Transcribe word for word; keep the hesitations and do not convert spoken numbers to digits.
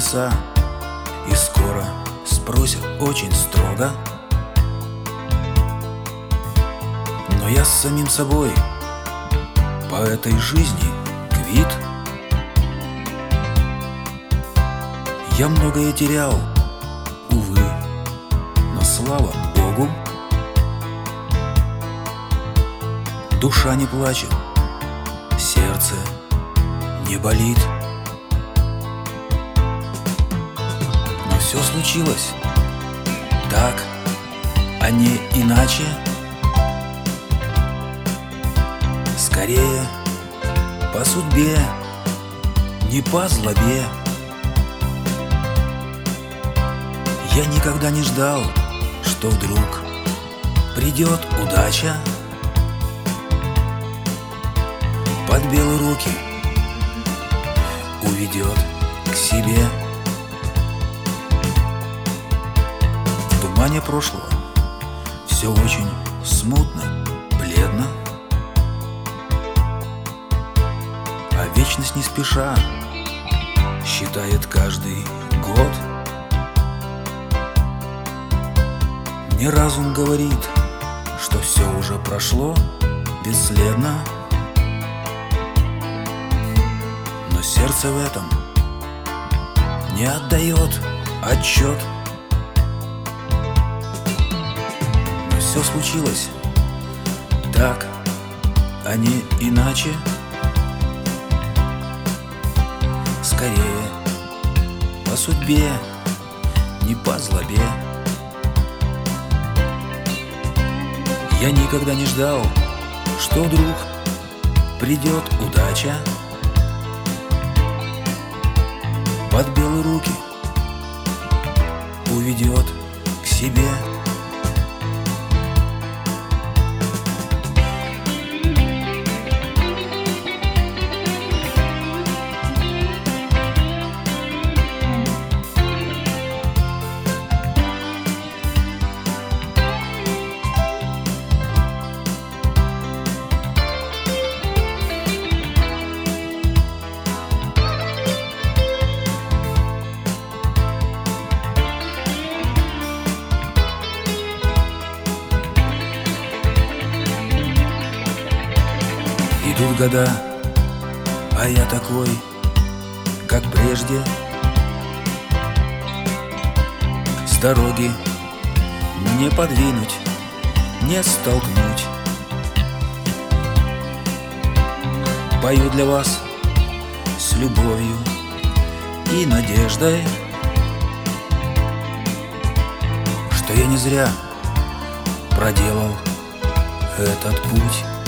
небеса и скоро спросят очень строго. Но я с самим собой по этой жизни квит. Я многое терял, увы, но слава Богу, душа не плачет, сердце не болит. Но все случилось так, а не иначе. Скорее по судьбе, не по злобе. Я никогда не ждал, что вдруг придет удача, под белые руки уведет к себе. В тумане прошлого все очень смутно, бледно, а вечность не спеша считает каждый год. Мне разум говорит, что все уже прошло бесследно, но сердце в этом не отдает отчет. Но все случилось так, а не иначе. Скорее по судьбе, не по злобе. Я никогда не ждал, что вдруг придет удача, под белые руки уведет к себе. Идут года, а я такой, как прежде. С дороги не подвинуть, не столкнуть. Пою для вас с любовью и надеждой, что я не зря проделал этот путь.